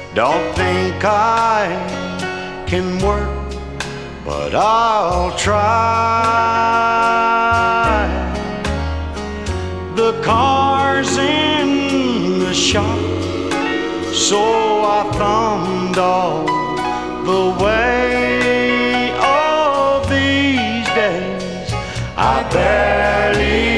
Don't think I can work, but I'll try. The car's in the shop, so I thumbed all the way. All these days I barely